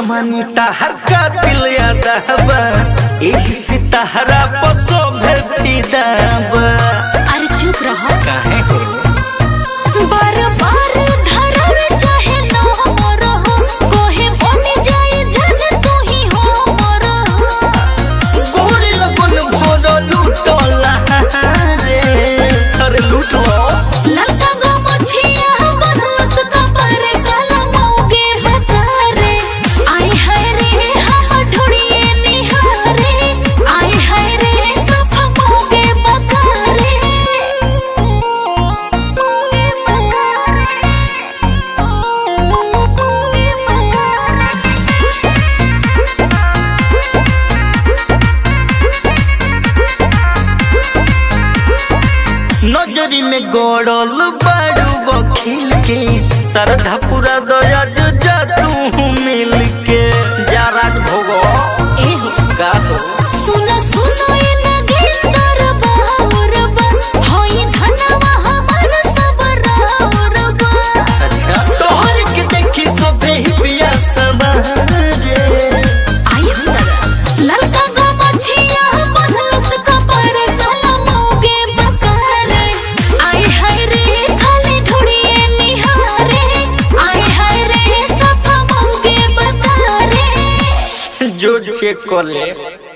जमानी तहर का दिल याद हवा एही से तहरा पसो भेटी दावा। अरे चुप रहो काहे हो बार बार धरवे चाहे ना मरहो कोहे बन जाए जन तू ही हो मरहो गोरी लगन भरो लूटला रे अरे लूट लो लड़का गो मछिया बनलस का पारे साला मौगे हतारे आए हाय रे हम ढूंढिए निहारे आए हाय रे सफा मौगे बकारे नजरी में गोड़ल बाड़ू वकील के सरधा पूरा दया जा तू मिल के जा राज भोगो ए हो का हो सुनो सुनो ये नगेंदर बाहुरबा होई धनवा हमर सब राउरबा अच्छा तोहर के देखी सोभे ही पिया समारे आई हो दादा लड़का गो मछिया बनलस का पारे साला मौगे बकारे आए हाय रे खाली ढूंढिए निहारे आए हाय रे सफा मौगे बकारे जो चेक कर ले।